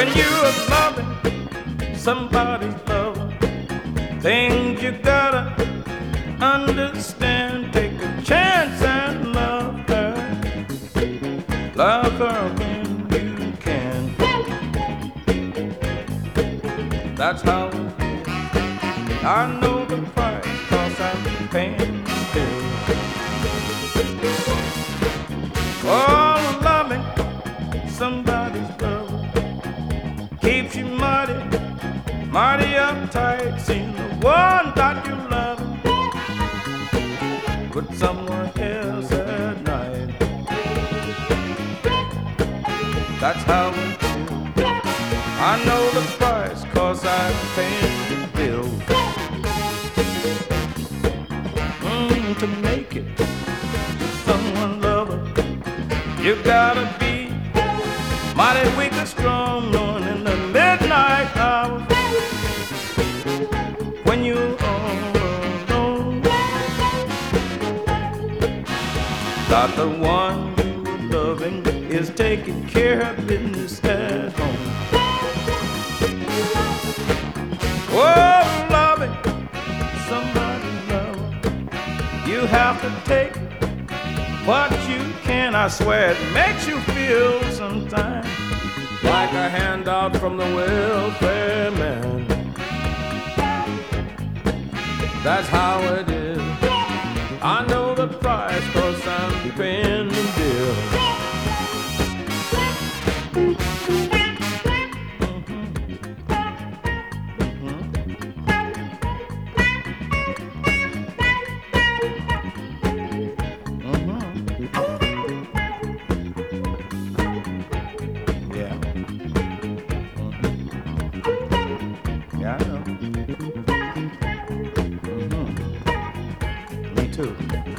When you're loving somebody's love, things you gotta understand. Take a chance and love her. Love her when you can. That's how I know the price, 'cause I'm paying still. Oh, loving somebody's love keeps you mighty, mighty uptight. Seeing the one that you love with someone else at night. That's how it is. I know the price, 'cause I'm paying the bill. To make it someone lover, you gotta be mighty weak and strong, knowing in the midnight hour when you're all alone, that the one you're loving is taking care of business at home. Oh, loving somebody love, you have to take what you can. I swear it makes you feel sometimes like a handout from the welfare man. That's how it is. I know the price, 'cause I'm paying the bill. Yeah, I know. Me too.